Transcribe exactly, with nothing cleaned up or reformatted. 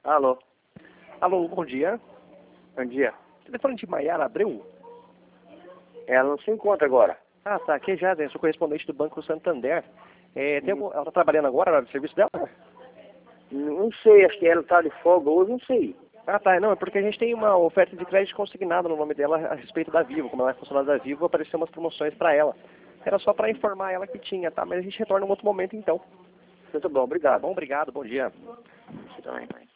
Alô, Alô, bom dia. bom dia. Telefone de Maiara Abreu? Ela não se encontra agora. Ah, tá, aqui já, eu sou correspondente do Banco Santander. É, tem Uhum. algum, ela está trabalhando agora, hora de serviço dela? Não sei, acho que ela tá de folga hoje, não sei. Ah, tá, não, é porque a gente tem uma oferta de crédito consignado no nome dela a respeito da Vivo. Como ela é funcionária da Vivo, apareceu umas promoções para ela. Era só para informar ela que tinha, tá? Mas a gente retorna em outro momento então. Muito bom, Tá obrigado. bom, obrigado, bom dia. Você também.